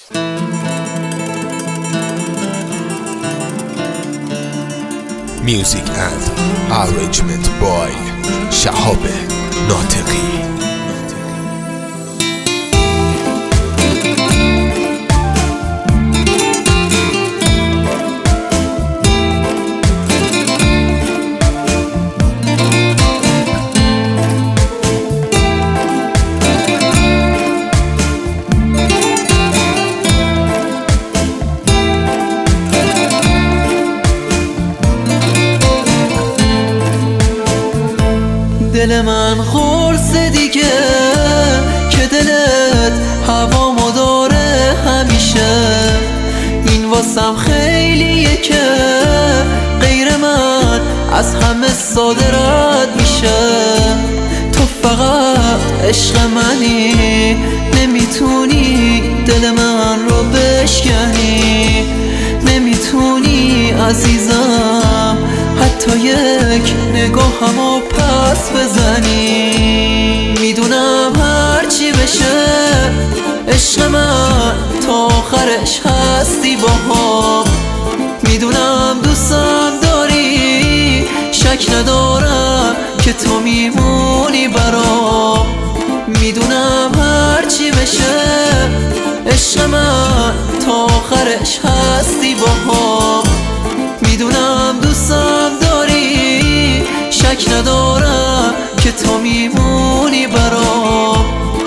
Music and arrangement by شهاب ناطقی. دل من خورس دیگه که دلت هوامو داره همیشه. این واسم خیلیه که غیر من از همه ساده رد میشه. تو فقط عشق منی، نمیتونی دل من رو بشکنی، نمیتونی عزیزم حتی یک نگاهمو پس بزنی. میدونم هرچی بشه عشق من تا آخرش هستی باهام. میدونم دوستم داری، شک ندارم که تو میمونی برام. میدونم هرچی بشه عشق من تا آخرش هستی باهام. میدونم دوستم داری، شک ندارم که تو میمونی برام.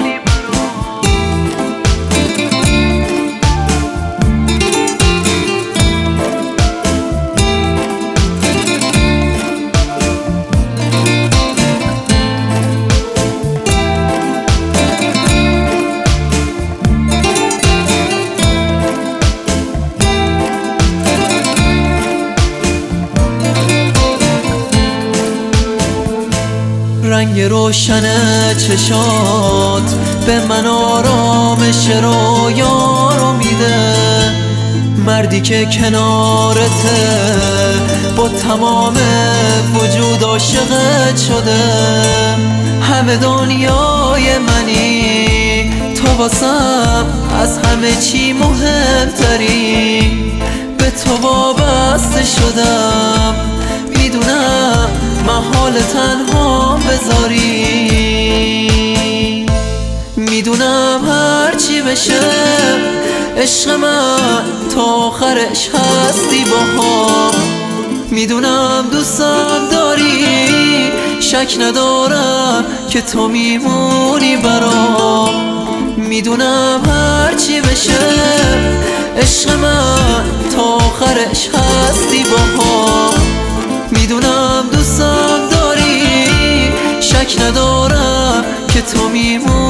رنگ روشن چشات به من آرامش رویا میده. مردی که کنارته با تمام وجود عاشقت شده. همه دنیای منی، تو واسم از همه چی مهمتری. به تو وابسته شدم، میدونم محال تنها بذاری. میدونم هرچی بشه عشق من تا آخرش هستی باهام. میدونم دوستم داری، شک ندارم که تو میمونی برام. میدونم هرچی بشه عشق من تا آخرش هستی باهام. میدونم دوستم داری، شک ندارم که تو میمونی